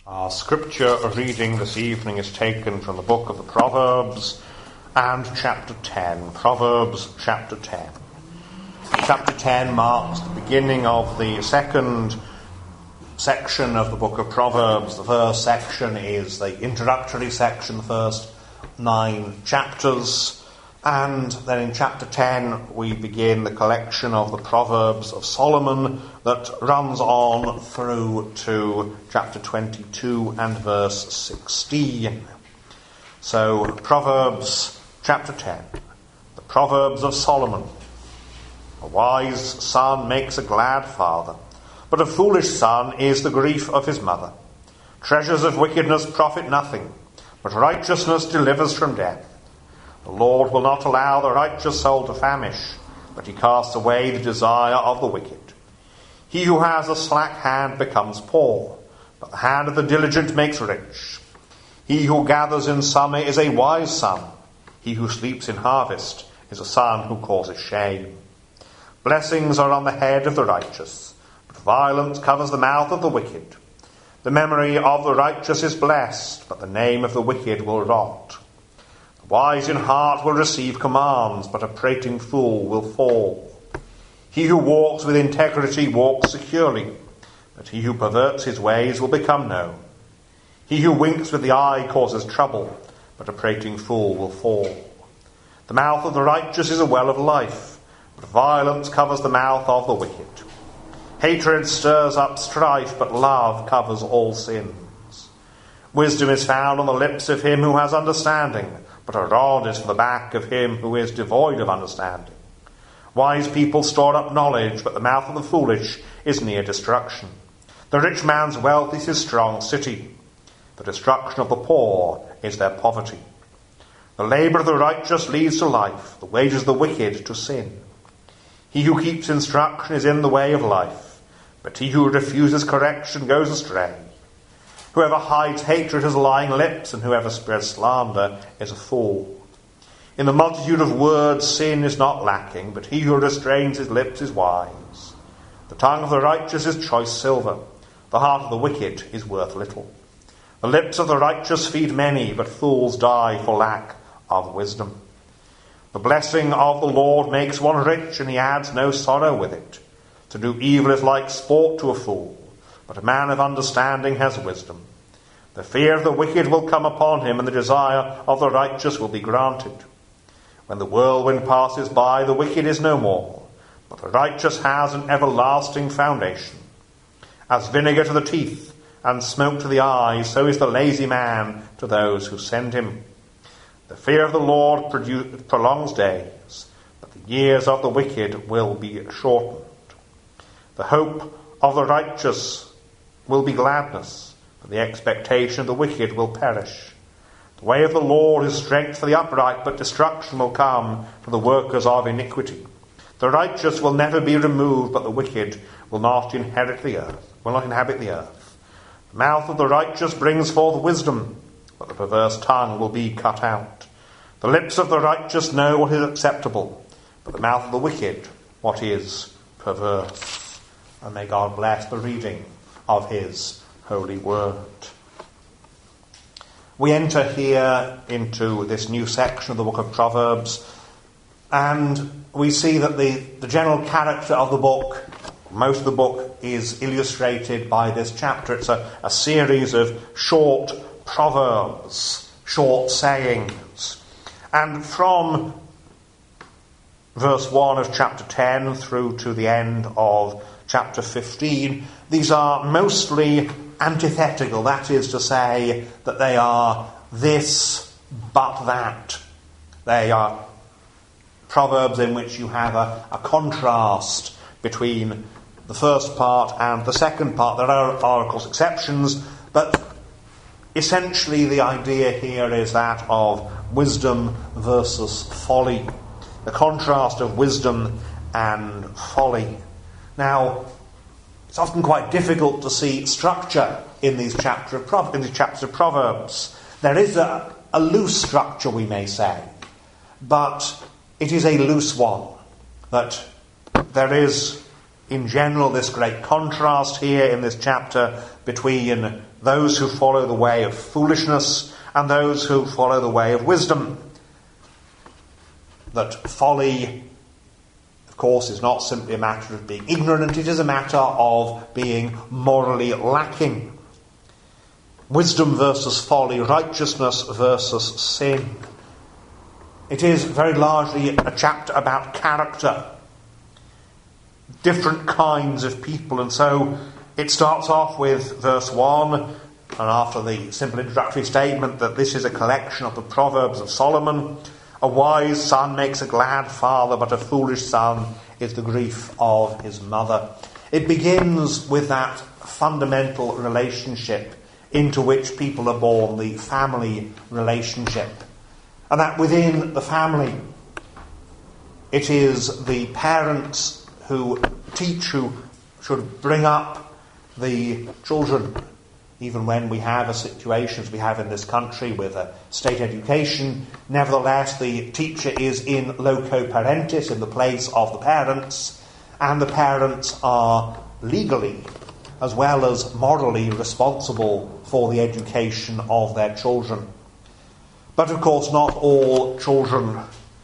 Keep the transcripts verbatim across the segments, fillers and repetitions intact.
Our scripture reading this evening is taken from the book of the Proverbs and chapter ten. Proverbs chapter ten. Chapter ten marks the beginning of the second section of the book of Proverbs. The first section is the introductory section, the first nine chapters. And then in chapter ten we begin the collection of the Proverbs of Solomon that runs on through to chapter twenty-two and verse sixteen. So, Proverbs chapter ten, the Proverbs of Solomon. A wise son makes a glad father, but a foolish son is the grief of his mother. Treasures of wickedness profit nothing, but righteousness delivers from death. The Lord will not allow the righteous soul to famish, but he casts away the desire of the wicked. He who has a slack hand becomes poor, but the hand of the diligent makes rich. He who gathers in summer is a wise son. He who sleeps in harvest is a son who causes shame. Blessings are on the head of the righteous, but violence covers the mouth of the wicked. The memory of the righteous is blessed, but the name of the wicked will rot. The wise in heart will receive commands, but a prating fool will fall. He who walks with integrity walks securely, but he who perverts his ways will become known. He who winks with the eye causes trouble, but a prating fool will fall. The mouth of the righteous is a well of life, but violence covers the mouth of the wicked. Hatred stirs up strife, but love covers all sins. Wisdom is found on the lips of him who has understanding, but a rod is for the back of him who is devoid of understanding. Wise people store up knowledge, but the mouth of the foolish is near destruction. The rich man's wealth is his strong city. The destruction of the poor is their poverty. The labour of the righteous leads to life, the wages of the wicked to sin. He who keeps instruction is in the way of life, but he who refuses correction goes astray. Whoever hides hatred has lying lips, and whoever spreads slander is a fool. In the multitude of words sin is not lacking, but he who restrains his lips is wise. The tongue of the righteous is choice silver, the heart of the wicked is worth little. The lips of the righteous feed many, but fools die for lack of wisdom. The blessing of the Lord makes one rich, and he adds no sorrow with it. To do evil is like sport to a fool, but a man of understanding has wisdom. The fear of the wicked will come upon him, and the desire of the righteous will be granted. When the whirlwind passes by, the wicked is no more, but the righteous has an everlasting foundation. As vinegar to the teeth and smoke to the eyes, so is the lazy man to those who send him. The fear of the Lord produce, prolongs days, but the years of the wicked will be shortened. The hope of the righteous will be gladness, but the expectation of the wicked will perish. The way of the Lord is strength for the upright, but destruction will come for the workers of iniquity. The righteous will never be removed, but the wicked will not inherit the earth, will not inhabit the earth. The mouth of the righteous brings forth wisdom, but the perverse tongue will be cut out. The lips of the righteous know what is acceptable, but the mouth of the wicked what is perverse. And may God bless the reading of his holy word. We enter here into this new section of the book of Proverbs, and we see that the, the general character of the book, most of the book, is illustrated by this chapter. It's a, a series of short proverbs, short sayings. And from verse one of chapter ten through to the end of chapter fifteen, these are mostly antithetical, that is to say that they are this but that. They are proverbs in which you have a, a contrast between the first part and the second part. There are, are, of course, exceptions, but essentially the idea here is that of wisdom versus folly, the contrast of wisdom and folly. Now, it's often quite difficult to see structure in these, chapter of Pro- in these chapters of Proverbs. There is a, a loose structure, we may say, but it is a loose one. That there is in general this great contrast here in this chapter between those who follow the way of foolishness and those who follow the way of wisdom. That folly, of course, is not simply a matter of being ignorant, it is a matter of being morally lacking. Wisdom versus folly, righteousness versus sin. It is very largely a chapter about character, different kinds of people, and so it starts off with verse one, and after the simple introductory statement that this is a collection of the Proverbs of Solomon. A wise son makes a glad father, but a foolish son is the grief of his mother. It begins with that fundamental relationship into which people are born, the family relationship. And that within the family, it is the parents who teach, who should bring up the children. Even when we have a situation as we have in this country with a state education, nevertheless the teacher is in loco parentis, in the place of the parents, and the parents are legally as well as morally responsible for the education of their children. But of course not all children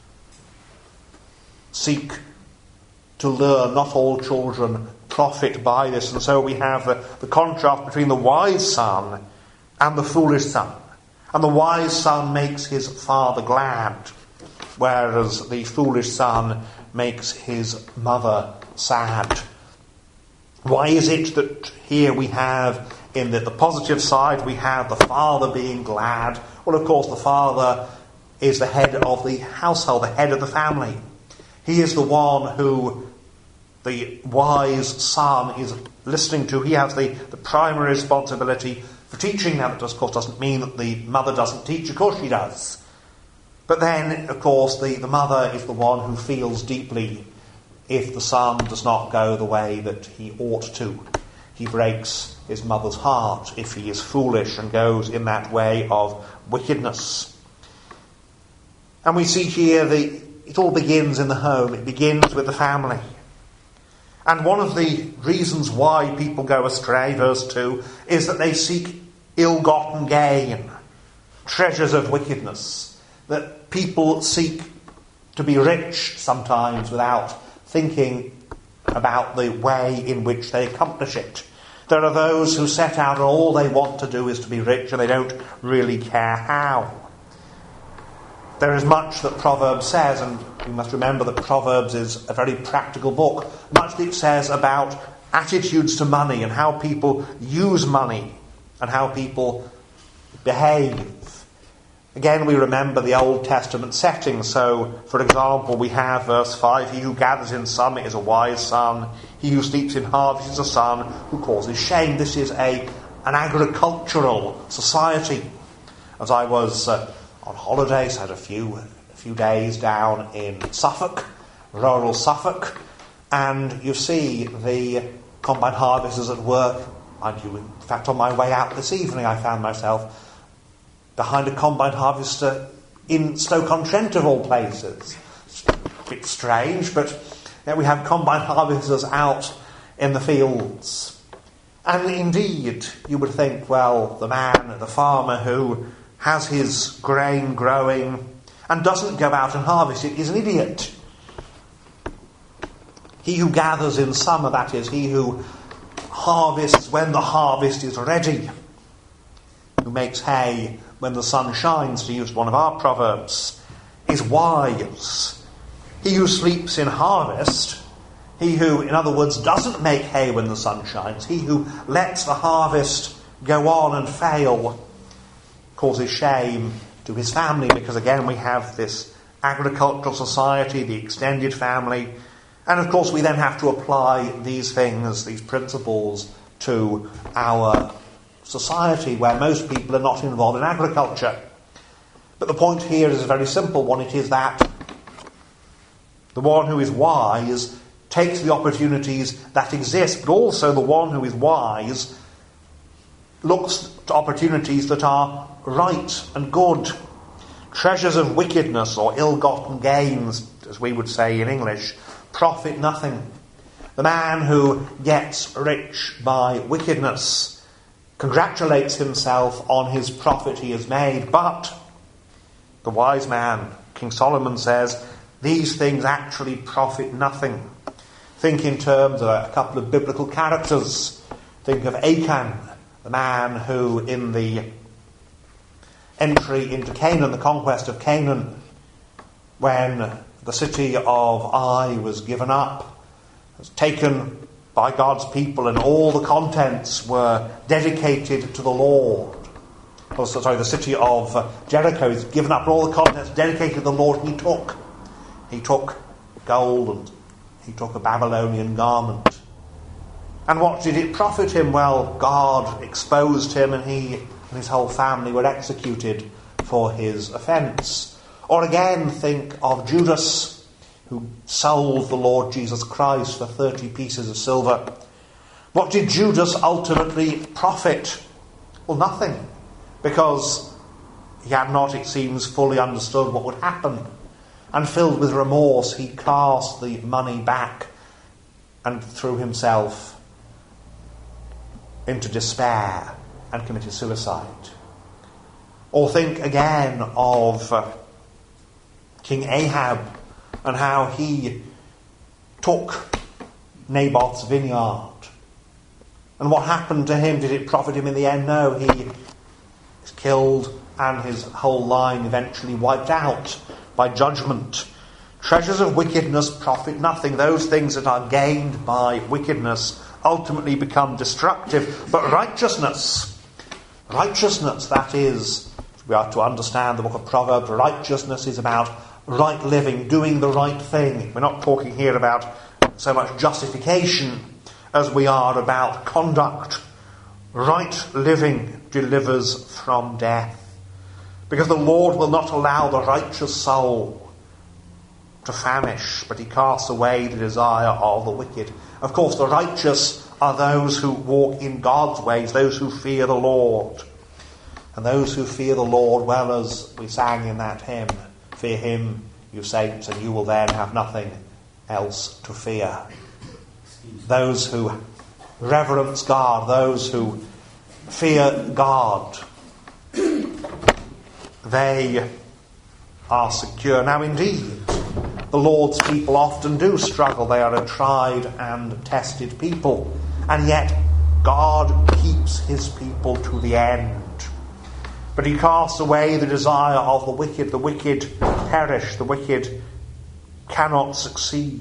seek to learn, not all children profit by this, and so we have the, the contrast between the wise son and the foolish son. And the wise son makes his father glad, whereas the foolish son makes his mother sad. Why is it that here we have, in the, the positive side, we have the father being glad? Well, of course, the father is the head of the household, the head of the family. He is the one who the wise son is listening to. He has the, the primary responsibility for teaching. Now, that of course doesn't mean that the mother doesn't teach. Of course she does. But then, of course, the, the mother is the one who feels deeply if the son does not go the way that he ought to. He breaks his mother's heart if he is foolish and goes in that way of wickedness. And we see here the it all begins in the home. It begins with the family. And one of the reasons why people go astray, verse two, is that they seek ill-gotten gain, treasures of wickedness. That people seek to be rich sometimes without thinking about the way in which they accomplish it. There are those who set out and all they want to do is to be rich and they don't really care how. There is much that Proverbs says, and we must remember that Proverbs is a very practical book. Much that it says about attitudes to money and how people use money and how people behave. Again, we remember the Old Testament setting. So, for example, we have verse five, he who gathers in summer is a wise son. He who sleeps in harvest is a son who causes shame. This is a an agricultural society. As I was Uh, on holidays, had a few a few days down in Suffolk, rural Suffolk, and you see the combine harvesters at work. And you, in fact, on my way out this evening, I found myself behind a combine harvester in Stoke-on-Trent, of all places. It's a bit strange, but you know, we have combine harvesters out in the fields. And indeed, you would think, well, the man, the farmer who has his grain growing and doesn't go out and harvest it is an idiot. He who gathers in summer, that is, he who harvests when the harvest is ready, who makes hay when the sun shines, to use one of our proverbs, is wise. He who sleeps in harvest, he who, in other words, doesn't make hay when the sun shines, he who lets the harvest go on and fail, causes shame to his family, because again we have this agricultural society, the extended family, and of course we then have to apply these things, these principles, to our society where most people are not involved in agriculture. But the point here is a very simple one. It is that the one who is wise takes the opportunities that exist, but also the one who is wise looks to opportunities that are right and good. Treasures of wickedness, or ill-gotten gains, as we would say in English, profit nothing. The man who gets rich by wickedness congratulates himself on his profit he has made, but the wise man, King Solomon, says, these things actually profit nothing. Think in terms of a couple of biblical characters. Think of Achan, the man who in the entry into Canaan, the conquest of Canaan, when the city of Ai was given up, was taken by God's people, and all the contents were dedicated to the Lord. Oh, sorry, the city of Jericho is given up, and all the contents dedicated to the Lord. He took, he took gold, and he took a Babylonian garment. And what did it profit him? Well, God exposed him, and he and his whole family were executed for his offence. Or again, think of Judas, who sold the Lord Jesus Christ for thirty pieces of silver. What did Judas ultimately profit? Well, nothing, because he had not, it seems, fully understood what would happen. And filled with remorse, he cast the money back and threw himself into despair and committed suicide. Or think again of uh, King Ahab, and how he took Naboth's vineyard. And what happened to him? Did it profit him in the end? No, he was killed and his whole line eventually wiped out by judgment. Treasures of wickedness profit nothing. Those things that are gained by wickedness ultimately become destructive. But righteousness, righteousness, that is, we are to understand the book of Proverbs, righteousness is about right living, doing the right thing. We're not talking here about so much justification as we are about conduct. Right living delivers from death, because the Lord will not allow the righteous soul to famish, but he casts away the desire of the wicked. Of course, the righteous are those who walk in God's ways, those who fear the Lord. And those who fear the Lord, well, as we sang in that hymn, fear him, you saints, and you will then have nothing else to fear. Those who reverence God, those who fear God, they are secure. Now, indeed, the Lord's people often do struggle. They are a tried and tested people. And yet, God keeps his people to the end. But he casts away the desire of the wicked. The wicked perish. The wicked cannot succeed.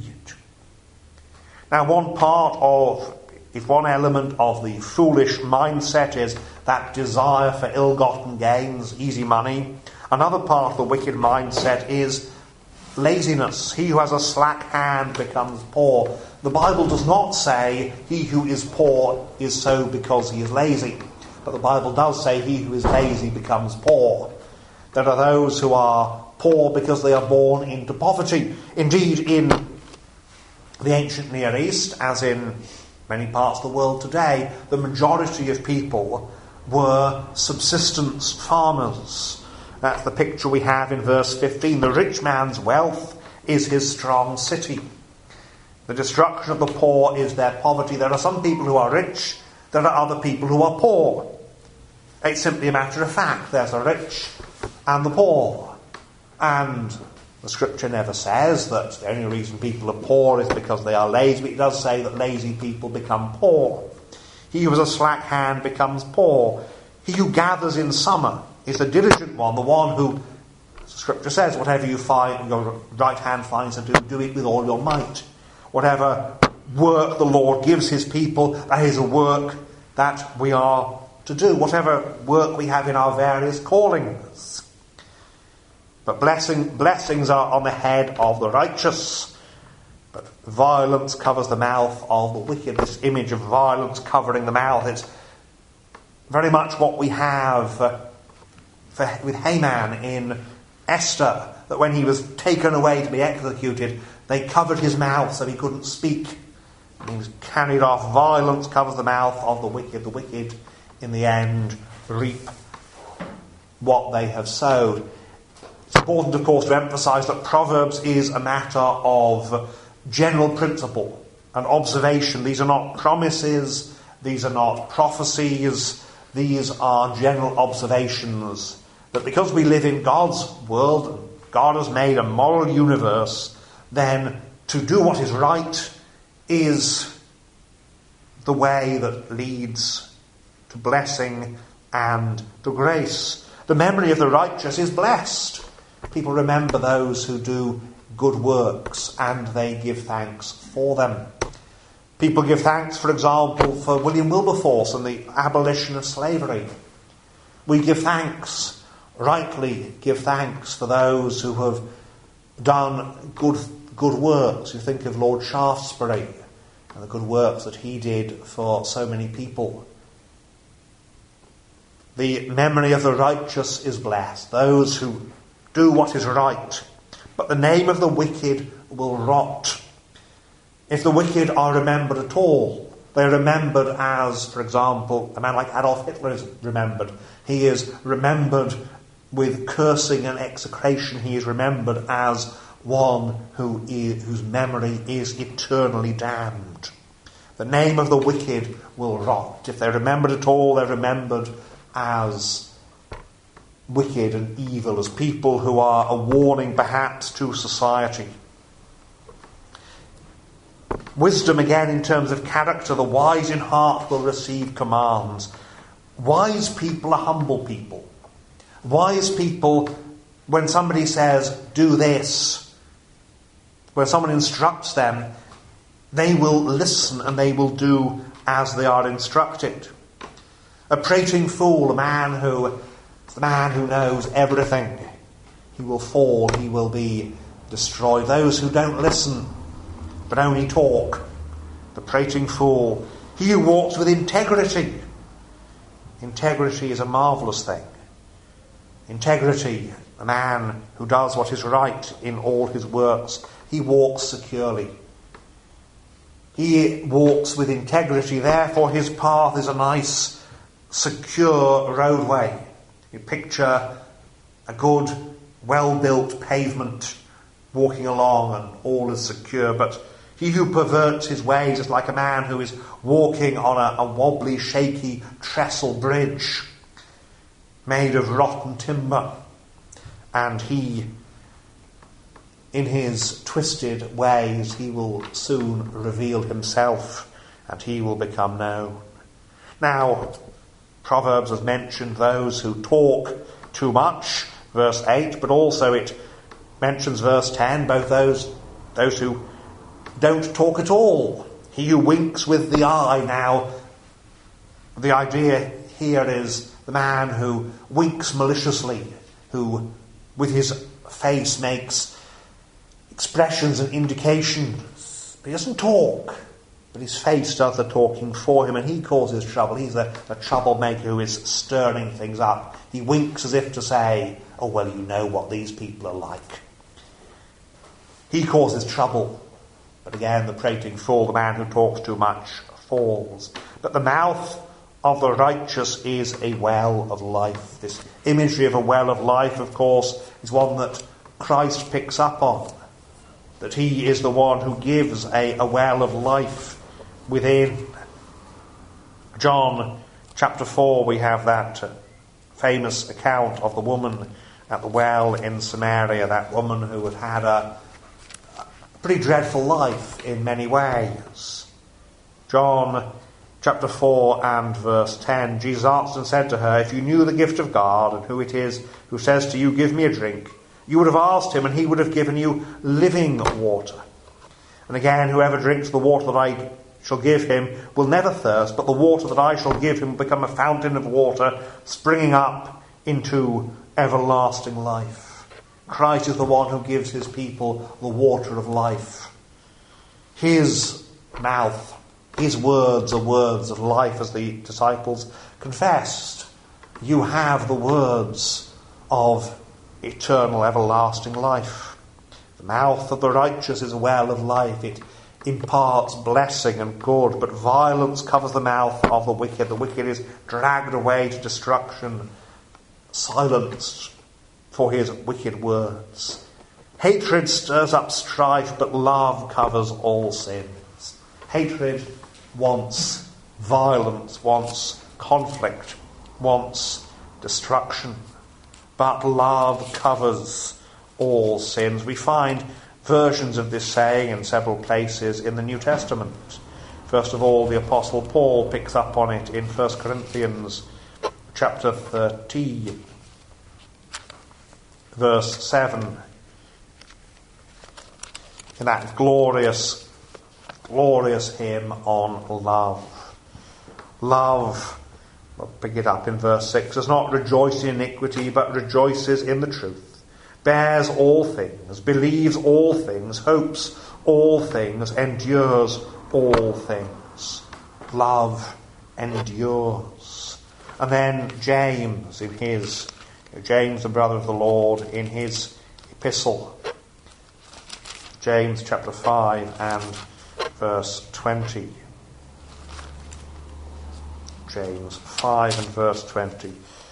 Now, one part of, if one element of the foolish mindset is that desire for ill-gotten gains, easy money, another part of the wicked mindset is laziness. He who has a slack hand becomes poor. The Bible does not say he who is poor is so because he is lazy. But the Bible does say he who is lazy becomes poor. There are those who are poor because they are born into poverty. Indeed, in the ancient Near East, as in many parts of the world today, the majority of people were subsistence farmers. That's the picture we have in verse fifteen. The rich man's wealth is his strong city. The destruction of the poor is their poverty. There are some people who are rich. There are other people who are poor. It's simply a matter of fact. There's a rich and the poor. And the scripture never says that the only reason people are poor is because they are lazy. But it does say that lazy people become poor. He who has a slack hand becomes poor. He who gathers in summer is the diligent one, the one who, the scripture says, whatever you find, your right hand finds to do, do it with all your might. Whatever work the Lord gives his people, that is a work that we are to do. Whatever work we have in our various callings. But blessing, blessings are on the head of the righteous. But violence covers the mouth of the wicked. This image of violence covering the mouth, it's very much what we have uh, for, with Haman in Esther. That when he was taken away to be executed, they covered his mouth so he couldn't speak. And he was carried off. Violence covers the mouth of the wicked. The wicked, in the end, reap what they have sowed. It's important, of course, to emphasise that Proverbs is a matter of general principle. an observation. These are not promises. These are not prophecies. These are general observations that because we live in God's world, and God has made a moral universe, then to do what is right is the way that leads to blessing and to grace. The memory of the righteous is blessed. People remember those who do good works and they give thanks for them. People give thanks, for example, for William Wilberforce and the abolition of slavery. We give thanks, rightly give thanks, for those who have done good good works. You think of Lord Shaftesbury and the good works that he did for so many people. The memory of the righteous is blessed, those who do what is right. But the name of the wicked will rot. If the wicked are remembered at all, they're remembered as, for example, a man like Adolf Hitler is remembered. He is remembered with cursing and execration. He is remembered as one who is, whose memory is eternally damned. The name of the wicked will rot. If they're remembered at all, they're remembered as wicked and evil, as people who are a warning perhaps to society. Wisdom, again, in terms of character, the wise in heart will receive commands. Wise people are humble people. Wise people, when somebody says, do this, when someone instructs them, they will listen and they will do as they are instructed. A prating fool, a man who, the man who knows everything, he will fall, he will be destroyed. Those who don't listen, but only talk, the prating fool. He who walks with integrity. Integrity is a marvellous thing. Integrity, a man who does what is right in all his works. He walks securely. He walks with integrity, therefore his path is a nice, secure roadway. You picture a good, well-built pavement walking along and all is secure, but he who perverts his ways is like a man who is walking on a, a wobbly, shaky trestle bridge made of rotten timber, and he, in his twisted ways, he will soon reveal himself and he will become known. Now, Proverbs has mentioned those who talk too much, verse eight, but also it mentions verse ten, both those, those who don't talk at all. He who winks with the eye. Now, the idea here is the man who winks maliciously, who with his face makes expressions and indications. He doesn't talk, but his face does the talking for him, and he causes trouble. He's the, the troublemaker who is stirring things up. He winks as if to say, oh, well, you know what these people are like. He causes trouble. But again, the prating fool, the man who talks too much, falls. But the mouth of the righteous is a well of life. This imagery of a well of life, of course, is one that Christ picks up on. That he is the one who gives a, a well of life within. John chapter four, we have that famous account of the woman at the well in Samaria, that woman who had had a pretty dreadful life in many ways. John chapter four and verse ten, Jesus answered and said to her, if you knew the gift of God and who it is who says to you, give me a drink, you would have asked him and he would have given you living water. And again, whoever drinks the water that I shall give him will never thirst, but the water that I shall give him will become a fountain of water springing up into everlasting life. Christ is the one who gives his people the water of life. His mouth, his words are words of life, as the disciples confessed. You have the words of eternal, everlasting life. The mouth of the righteous is a well of life. It imparts blessing and good, but violence covers the mouth of the wicked. The wicked is dragged away to destruction, silenced for his wicked words. Hatred stirs up strife, but love covers all sins. Hatred wants violence, wants conflict, wants destruction. But love covers all sins. We find versions of this saying in several places in the New Testament. First of all, the Apostle Paul picks up on it in First Corinthians chapter thirteen, verse seven. In that glorious, glorious hymn on love. Love, I'll pick it up in verse six, does not rejoice in iniquity, but rejoices in the truth, bears all things, believes all things, hopes all things, endures all things. Love endures. And then James, in his, James the brother of the Lord, in his epistle, James chapter five and verse twenty. James five and verse twenty.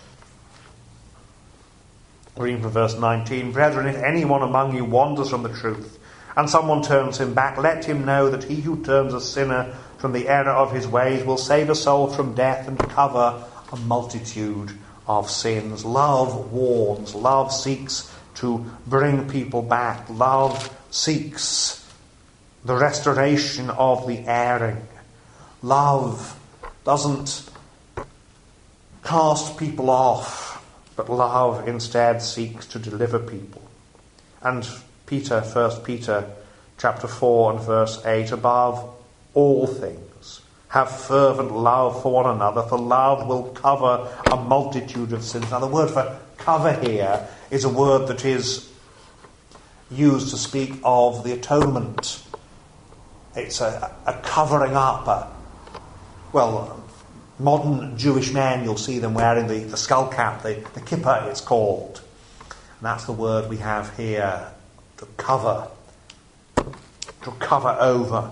Reading from verse nineteen. Brethren, if anyone among you wanders from the truth, and someone turns him back, let him know that he who turns a sinner from the error of his ways will save a soul from death and cover a multitude of sins. Love warns. Love seeks to bring people back. Love seeks the restoration of the erring. Love doesn't cast people off, but love instead seeks to deliver people. And Peter, First Peter chapter four and verse eight, above all things, have fervent love for one another, for love will cover a multitude of sins. Now the word for cover here is a word that is used to speak of the atonement. It's a, a covering up. A, well, modern Jewish men, you'll see them wearing the, the skull cap, the, the kippah it's called. And that's the word we have here, to cover, to cover over.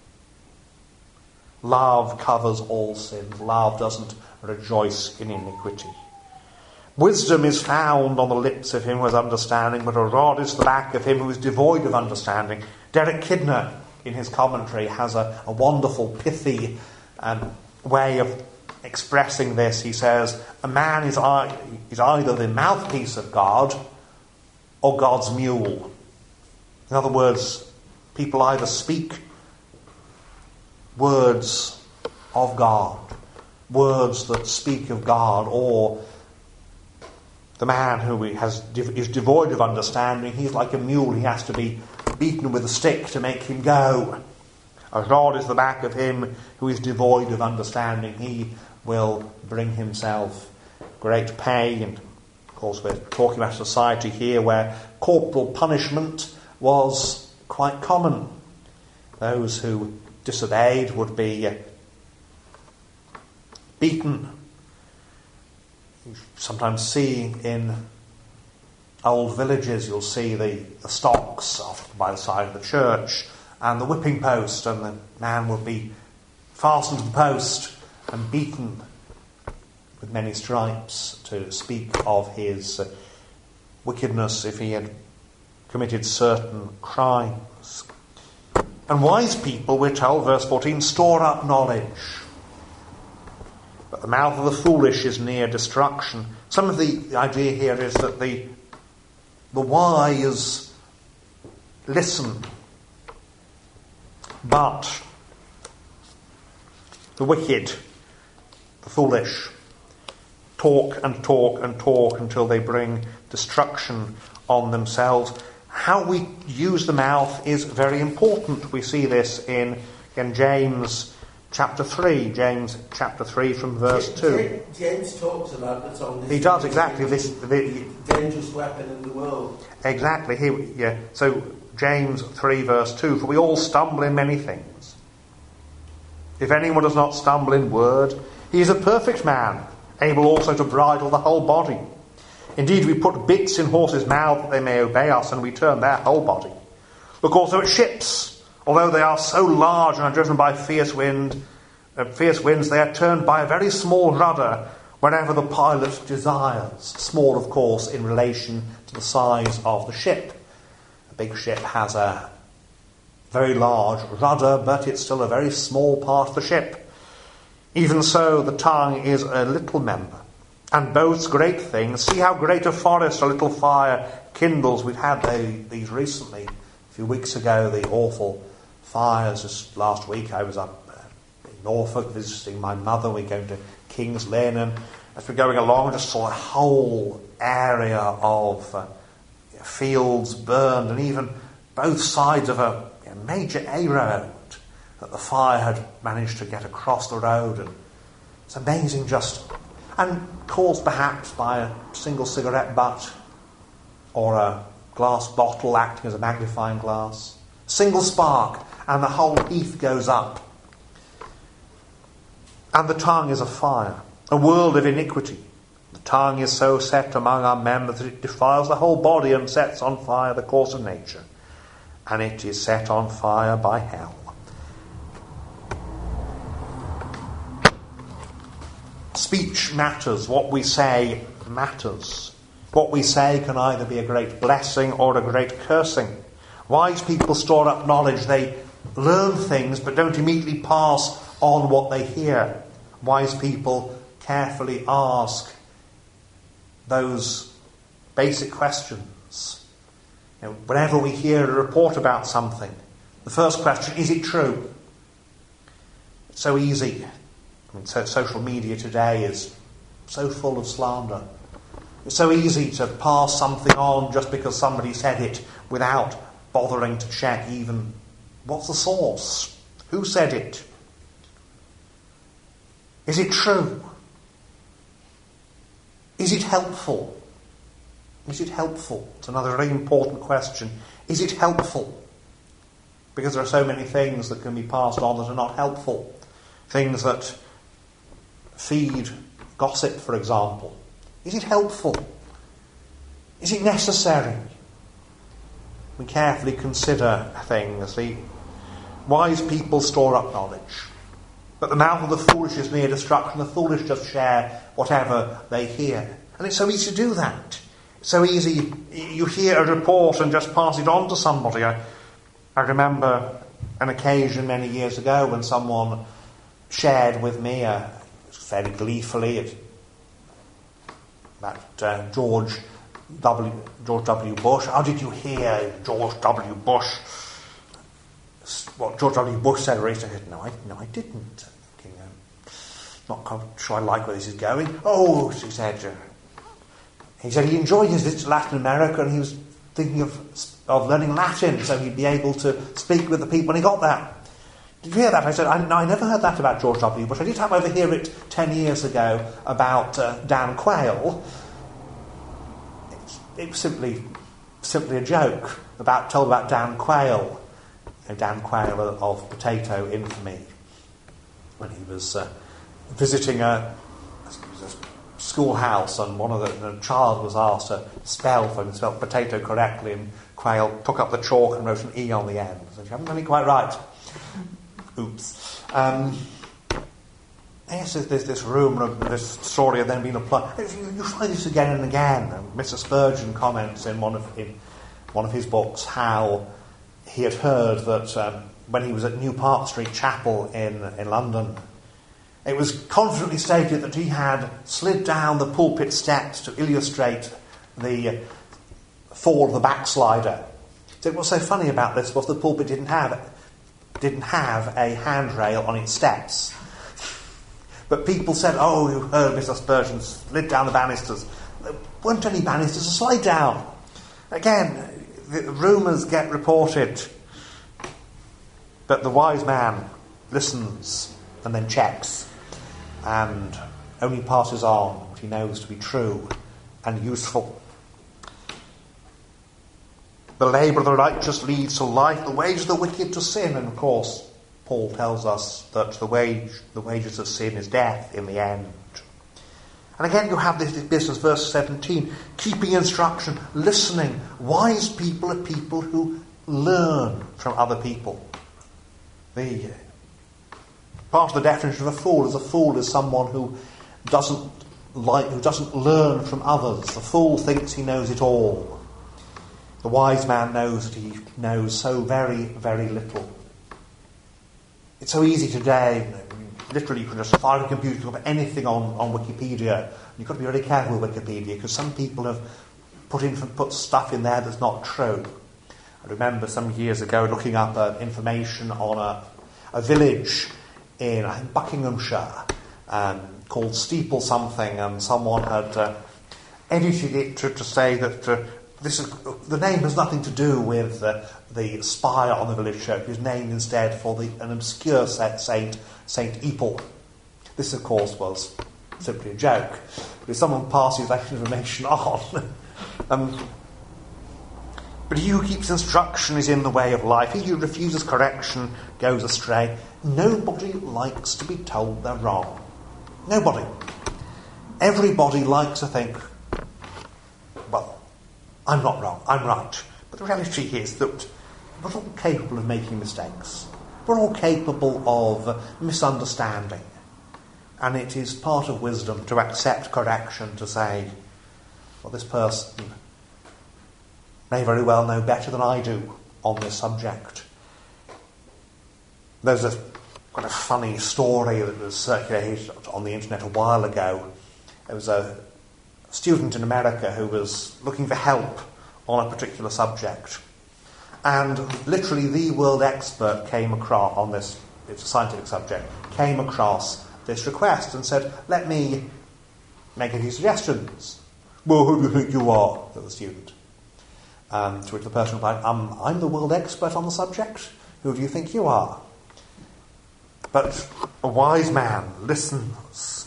Love covers all sins. Love doesn't rejoice in iniquity. Wisdom is found on the lips of him who has understanding, but a rod is the back of him who is devoid of understanding. Derek Kidner, in his commentary, has a, a wonderful, pithy um, way of expressing this. He says, a man is, is either the mouthpiece of God or God's mule. In other words, people either speak words of God, words that speak of God, or the man who has, is devoid of understanding, he's like a mule. He has to be beaten with a stick to make him go. A rod is the back of him who is devoid of understanding. He will bring himself great pain. Of course, we're talking about a society here where corporal punishment was quite common. Those who disobeyed would be beaten. You sometimes see in old villages, you'll see the, the stocks often by the side of the church and the whipping post, and the man would be fastened to the post and beaten with many stripes to speak of his uh, wickedness if he had committed certain crimes. And wise people, we're told, verse fourteen, store up knowledge. But the mouth of the foolish is near destruction. Some of the, the idea here is that the, the wise listen, but the wicked, the foolish, talk and talk and talk until they bring destruction on themselves. How we use the mouth is very important. We see this in, in James chapter three. James chapter three from verse two. James talks about the tongue. He does, exactly. This the dangerous weapon in the world. Exactly. Here, yeah. So James three verse two. For we all stumble in many things. If anyone does not stumble in word, he is a perfect man, able also to bridle the whole body. Indeed, we put bits in horses' mouths that they may obey us, and we turn their whole body. Look also at ships. Although they are so large and are driven by fierce wind, uh, fierce winds, they are turned by a very small rudder wherever the pilot desires. Small, of course, in relation to the size of the ship. A big ship has a very large rudder, but it's still a very small part of the ship. Even so, the tongue is a little member, and boasts great things. See how great a forest a little fire kindles. We've had the, these recently, a few weeks ago, the awful fires. Just last week I was up in Norfolk visiting my mother. We're going to King's Lynn, and as we're going along, I just saw a whole area of uh, fields burned, and even both sides of a, a major A road that the fire had managed to get across the road. And it's amazing, just, and caused perhaps by a single cigarette butt or a glass bottle acting as a magnifying glass. Single spark, and the whole heath goes up. And the tongue is a fire, a world of iniquity. The tongue is so set among our members that it defiles the whole body and sets on fire the course of nature. And it is set on fire by hell. Speech matters. What we say matters. What we say can either be a great blessing or a great cursing. Wise people store up knowledge. They learn things but don't immediately pass on what they hear. Wise people carefully ask those basic questions. You know, whenever we hear a report about something, the first question, is it true? It's so easy. I mean, so social media today is so full of slander. It's so easy to pass something on just because somebody said it without bothering to check even what's the source? Who said it? Is it true? Is it helpful? Is it helpful? It's another very important question. Is it helpful? Because there are so many things that can be passed on that are not helpful. Things that feed gossip, for example. Is it helpful? Is it necessary? We carefully consider things. The wise people store up knowledge. But the mouth of the foolish is near destruction. The foolish just share whatever they hear. And it's so easy to do that. It's so easy. You hear a report and just pass it on to somebody. I, I remember an occasion many years ago when someone shared with me, uh, fairly gleefully, it, about uh, George W. George W. Bush. How did you hear George W. Bush? What George W. Bush said recently? I said, no, I, no, I didn't. Thinking, um, not sure I like where this is going. Oh, she said. Uh, he said he enjoyed his visit to Latin America, and he was thinking of of learning Latin, so he'd be able to speak with the people when he got there. Did you hear that? I said, I, no, I never heard that about George W. Bush. I did have overhear it ten years ago about uh, Dan Quayle. It, it was simply, simply a joke about told about Dan Quayle. Dan Quayle of potato infamy, when he was uh, visiting a, a schoolhouse, and one of the, the child was asked to spell for him, to spell potato correctly, and Quayle took up the chalk and wrote an E on the end. So you haven't done it quite right. Oops. Um, yes, there's, there's this rumour of this story of then being applied. You, you find this again and again. And Mister Spurgeon comments in one of in one of his books how he had heard that um, when he was at New Park Street Chapel in, in London, it was confidently stated that he had slid down the pulpit steps to illustrate the fall of the backslider. So what's so funny about this was the pulpit didn't have didn't have a handrail on its steps. But people said, oh, you heard Mister Spurgeon slid down the banisters. There weren't any banisters to slide down. Again, the rumours get reported, but the wise man listens and then checks and only passes on what he knows to be true and useful. The labour of the righteous leads to life, the wage of the wicked to sin. And of course, Paul tells us that the wage, the wages of sin is death in the end. And again you have this, this business, verse seventeen, keeping instruction, listening. Wise people are people who learn from other people. The part of the definition of a fool is a fool is someone who doesn't like, who doesn't learn from others. The fool thinks he knows it all. The wise man knows that he knows so very, very little. It's so easy today, you know, literally you can just fire a computer up anything on, on Wikipedia. You've got to be very careful with Wikipedia because some people have put in put stuff in there that's not true. I remember some years ago looking up uh, information on a, a village in I think Buckinghamshire um, called Steeple something, and someone had uh, edited it to, to say that uh, this is, the name has nothing to do with uh, the spire on the village church. It was named instead for the, an obscure saint, Saint Eple. This, of course, was simply a joke. But if someone passes that information on, um, but he who keeps instruction is in the way of life. He who refuses correction goes astray. Nobody likes to be told they're wrong. Nobody. Everybody likes to think, well, I'm not wrong, I'm right. But the reality is that we're all capable of making mistakes. We're all capable of misunderstanding. And it is part of wisdom to accept correction, to say, well, this person may very well know better than I do on this subject. There's a quite a funny story that was circulated on the internet a while ago. There was a student in America who was looking for help on a particular subject. And literally the world expert came across on this, it's a scientific subject, came across this request and said, let me make a few suggestions. Well, who do you think you are? Said the student. Um, to which the person replied, um, I'm the world expert on the subject. Who do you think you are? But a wise man listens.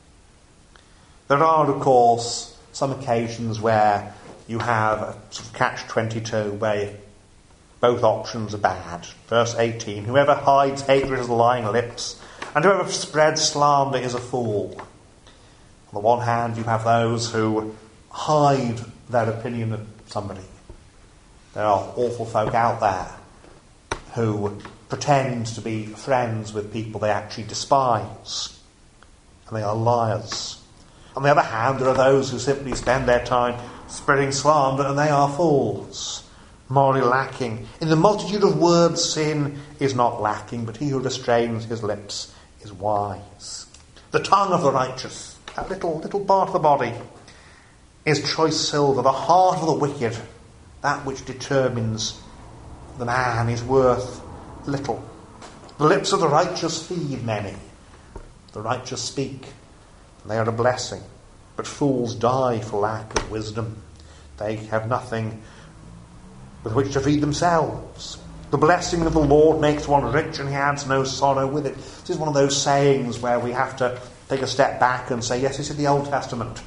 There are, of course, some occasions where you have a sort of catch twenty-two where both options are bad. Verse eighteen, whoever hides hatred has lying lips, and whoever spreads slander is a fool. On the one hand, you have those who hide their opinion of somebody. There are awful folk out there who pretend to be friends with people they actually despise, and they are liars. On the other hand, there are those who simply spend their time spreading slander, and they are fools, morally lacking. In the multitude of words, sin is not lacking, but he who restrains his lips is wise. The tongue of the righteous, that little little part of the body, is choice silver. The heart of the wicked, that which determines the man, is worth little. The lips of the righteous feed many. The righteous speak, and they are a blessing. But fools die for lack of wisdom. They have nothing with which to feed themselves. The blessing of the Lord makes one rich, and he adds no sorrow with it. This is one of those sayings where we have to take a step back and say, yes, it's in the Old Testament.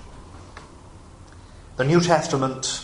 The New Testament,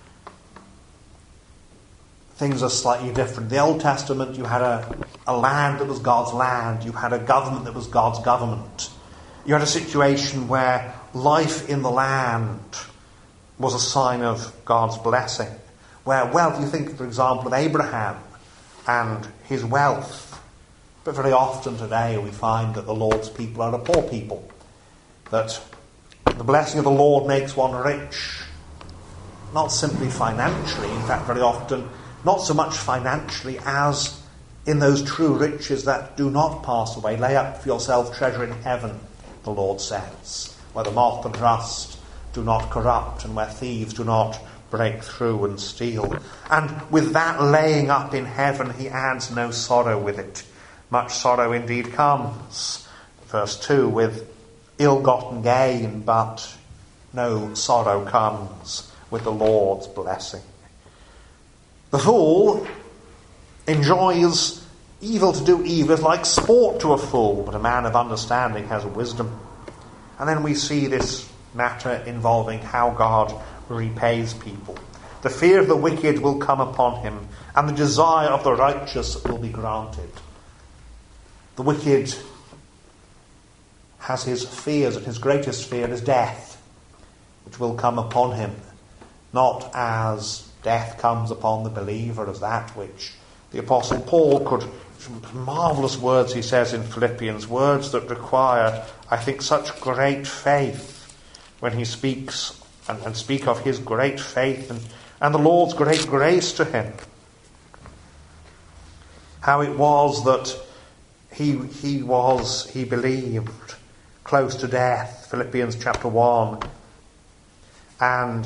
things are slightly different. The Old Testament, you had a, a land that was God's land. You had a government that was God's government. You had a situation where life in the land was a sign of God's blessing. Where wealth, you think, for example, of Abraham and his wealth. But very often today we find that the Lord's people are a poor people. That the blessing of the Lord makes one rich. Not simply financially, in fact, very often, not so much financially as in those true riches that do not pass away. Lay up for yourself treasure in heaven, the Lord says, where the moth and rust do not corrupt, and where thieves do not break through and steal. And with that laying up in heaven, he adds no sorrow with it. Much sorrow indeed comes. Verse two, with ill-gotten gain, but no sorrow comes with the Lord's blessing. The fool enjoys evil to do evil is like sport to a fool, but a man of understanding has wisdom. And then we see this matter involving how God repays people. The fear of the wicked will come upon him, and the desire of the righteous will be granted. The wicked has his fears, and his greatest fear is death, which will come upon him, not as death comes upon the believer, as that which the Apostle Paul could, marvellous words he says in Philippians, words that require, I think, such great faith when he speaks and, and speak of his great faith and, and the Lord's great grace to him. How it was that he, he was, he believed, close to death, Philippians chapter one, and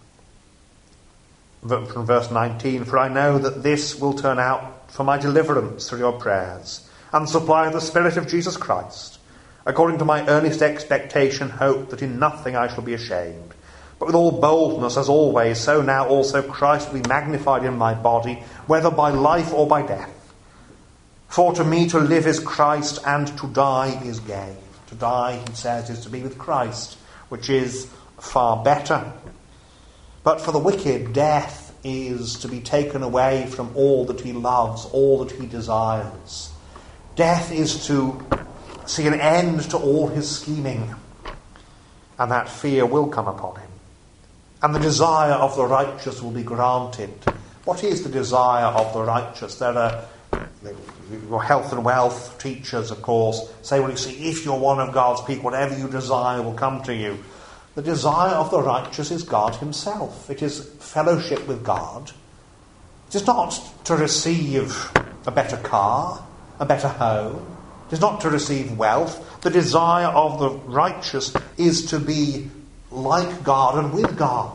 from verse nineteen, for I know that this will turn out for my deliverance through your prayers, and the supply of the Spirit of Jesus Christ, according to my earnest expectation, hope that in nothing I shall be ashamed, but with all boldness, as always, so now also Christ will be magnified in my body, whether by life or by death. For to me to live is Christ, and to die is gain. To die, he says, is to be with Christ, which is far better. But for the wicked, death is to be taken away from all that he loves, all that he desires. Death is to see an end to all his scheming, and that fear will come upon him. And the desire of the righteous will be granted. What is the desire of the righteous? There are your health and wealth teachers, of course, say, well, you see, if you're one of God's people, whatever you desire will come to you. The desire of the righteous is God himself. It is fellowship with God. It is not to receive a better car, a better home. It is not to receive wealth. The desire of the righteous is to be like God and with God.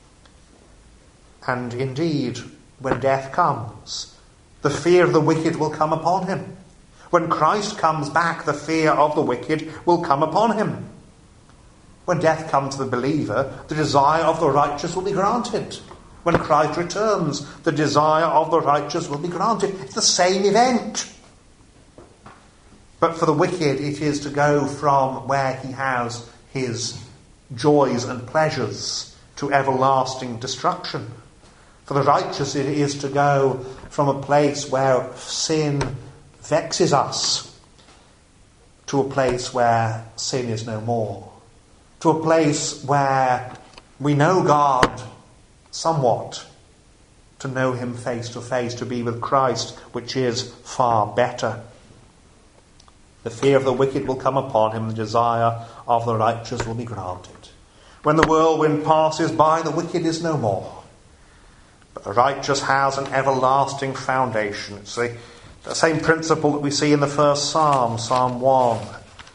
And indeed, when death comes, the fear of the wicked will come upon him. When Christ comes back, the fear of the wicked will come upon him. When death comes to the believer, the desire of the righteous will be granted. When Christ returns, the desire of the righteous will be granted. It's the same event. But for the wicked, it is to go from where he has his joys and pleasures to everlasting destruction. For the righteous, it is to go from a place where sin vexes us to a place where sin is no more. To a place where we know God somewhat, to know him face to face, to be with Christ, which is far better. The fear of the wicked will come upon him, the desire of the righteous will be granted. When the whirlwind passes by, the wicked is no more. But the righteous has an everlasting foundation. It's the, the same principle that we see in the first Psalm, Psalm one.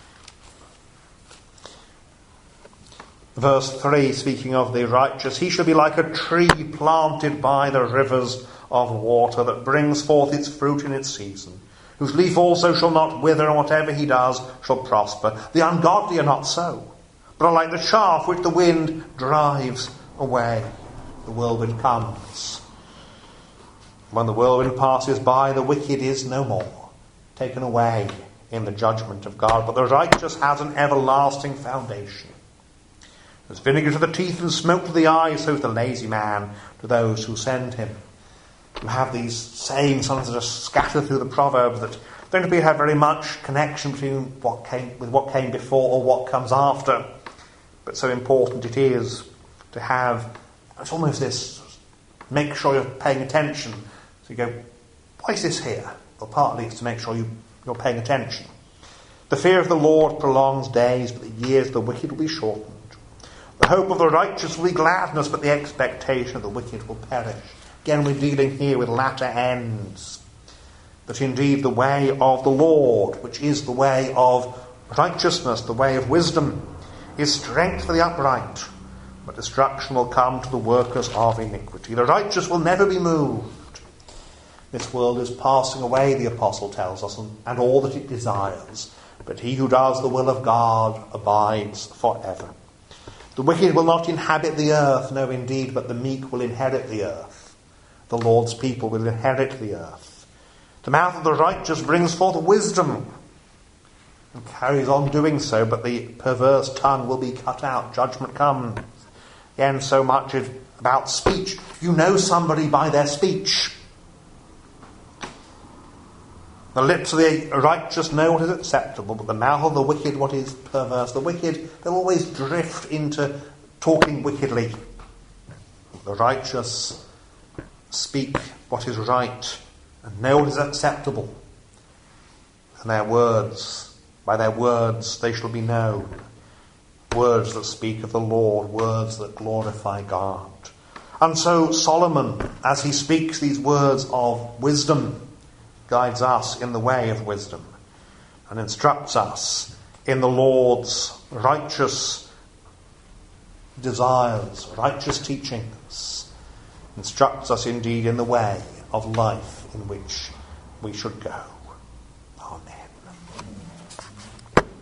Verse three, speaking of the righteous, he shall be like a tree planted by the rivers of water that brings forth its fruit in its season, whose leaf also shall not wither, and whatever he does shall prosper. The ungodly are not so, but are like the chaff which the wind drives away. The whirlwind comes. When the whirlwind passes by, the wicked is no more, taken away in the judgment of God. But the righteous has an everlasting foundation. As vinegar to the teeth and smoke to the eyes, so is the lazy man to those who send him. You have these sayings sometimes that are scattered through the Proverbs that don't appear to have very much connection between what came with what came before or what comes after. But so important it is to have, it's almost this, make sure you're paying attention. So you go, why is this here? Well, partly it's to make sure you, you're paying attention. The fear of the Lord prolongs days, but the years of the wicked will be shortened. The hope of the righteous will be gladness, but the expectation of the wicked will perish. Again, we're dealing here with latter ends. That indeed the way of the Lord, which is the way of righteousness, the way of wisdom, is strength for the upright, but destruction will come to the workers of iniquity. The righteous will never be moved. This world is passing away, the apostle tells us, and, and all that it desires. But he who does the will of God abides forever. The wicked will not inhabit the earth, no indeed, but the meek will inherit the earth. The Lord's people will inherit the earth. The mouth of the righteous brings forth wisdom and carries on doing so, but the perverse tongue will be cut out. Judgment comes. Again, so much about speech. You know somebody by their speech. The lips of the righteous know what is acceptable, but the mouth of the wicked what is perverse. The wicked, they'll always drift into talking wickedly. The righteous speak what is right and know what is acceptable. And their words, by their words they shall be known. Words that speak of the Lord, words that glorify God. And so Solomon, as he speaks these words of wisdom, guides us in the way of wisdom and instructs us in the Lord's righteous desires, righteous teachings, instructs us indeed in the way of life in which we should go.